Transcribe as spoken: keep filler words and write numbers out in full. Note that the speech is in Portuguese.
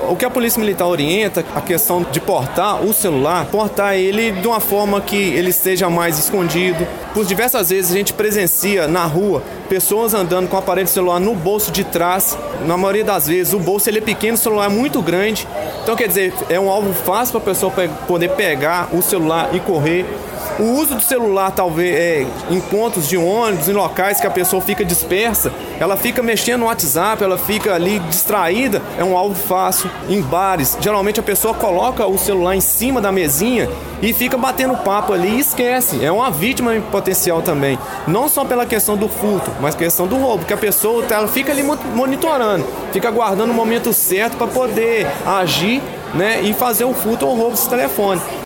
O que a Polícia Militar orienta, a questão de portar o celular, portar ele de uma forma que ele esteja mais escondido. Por diversas vezes a gente presencia na rua pessoas andando com o aparelho celular no bolso de trás. Na maioria das vezes o bolso ele é pequeno, o celular é muito grande. Então, quer dizer, é um alvo fácil para a pessoa poder pegar o celular e correr. O uso do celular, talvez, é, em pontos de ônibus, em locais que a pessoa fica dispersa, ela fica mexendo no WhatsApp, ela fica ali distraída, é um alvo fácil. Em bares, geralmente a pessoa coloca o celular em cima da mesinha e fica batendo papo ali e esquece. É uma vítima em potencial também. Não só pela questão do furto, mas questão do roubo, que a pessoa ela fica ali monitorando, fica aguardando o momento certo para poder agir, né, e fazer o furto ou roubo desse telefone.